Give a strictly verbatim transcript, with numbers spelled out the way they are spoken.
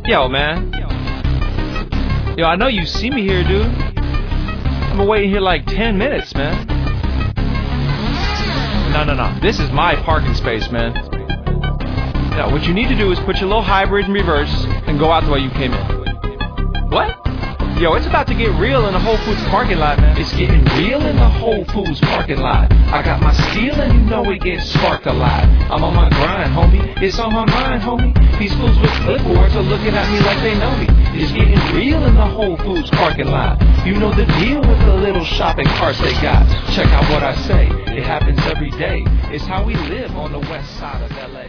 Yo, man. Yo, I know you see me here, dude. I've been waiting here like ten minutes, man. No, no, no. This is my parking space, man. Now, what you need to do is put your little hybrid in reverse and go out the way you came in. What? Yo, it's about to get real in the Whole Foods parking lot, man. It's getting real in the Whole Foods parking lot. I got my steel and you know it gets sparked a lot. I'm on my grind, homie. It's on my mind, homie. These fools with clipboards are looking at me like they know me. It's getting real in the Whole Foods parking lot. You know the deal with the little shopping carts they got. Check out what I say. It happens every day. It's how we live on the west side of L A